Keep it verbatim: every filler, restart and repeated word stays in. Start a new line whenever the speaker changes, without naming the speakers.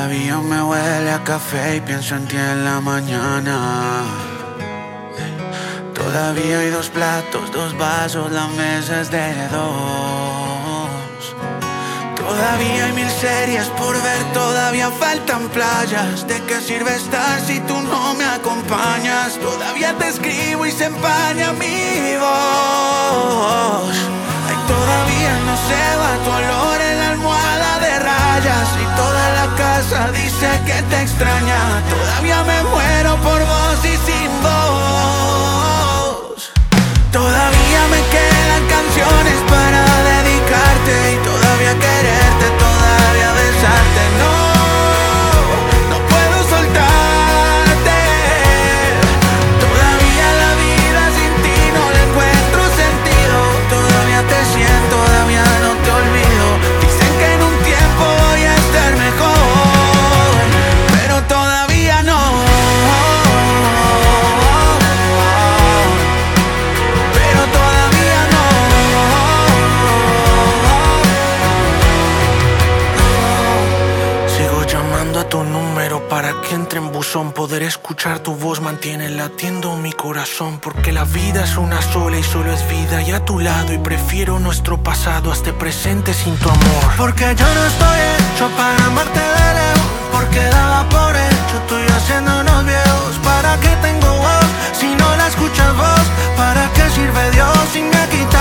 Todavía me huele a café y pienso en ti en la mañana. Todavía hay dos platos, dos vasos, la mesa es de dos. Todavía hay mil series por ver, todavía faltan playas. ¿De qué sirve estar si tú no me acompañas? Todavía te escribo y se empaña mi voz. Ay, todavía no se va tu olor en la almohada de rayas y toda la casa dice que te extraña. Todavía me muero por vos y sin vos. Todavía me quedan canciones para dedicarte y todavía quererte, todavía besarte. No, no puedo soltarte. Todavía la vida sin ti no le encuentro sentido. Todavía te siento, todavía no te olvido. Dicen que en un tiempo voy a estar mejor, pero todavía no. Pero todavía no. Sigo llamando a tu número para que entre en buzón. Poder escuchar tu voz mantiene latiendo mi corazón. Porque la vida es una sola y solo es vida y a tu lado. Y prefiero nuestro pasado a este presente sin tu amor. Porque yo no estoy hecho para amarte de lejos. Porque daba por hecho tú y yo haciéndonos viejos. ¿Para qué tengo voz si no la escuchas vos? ¿Para qué sirve Dios si me quitas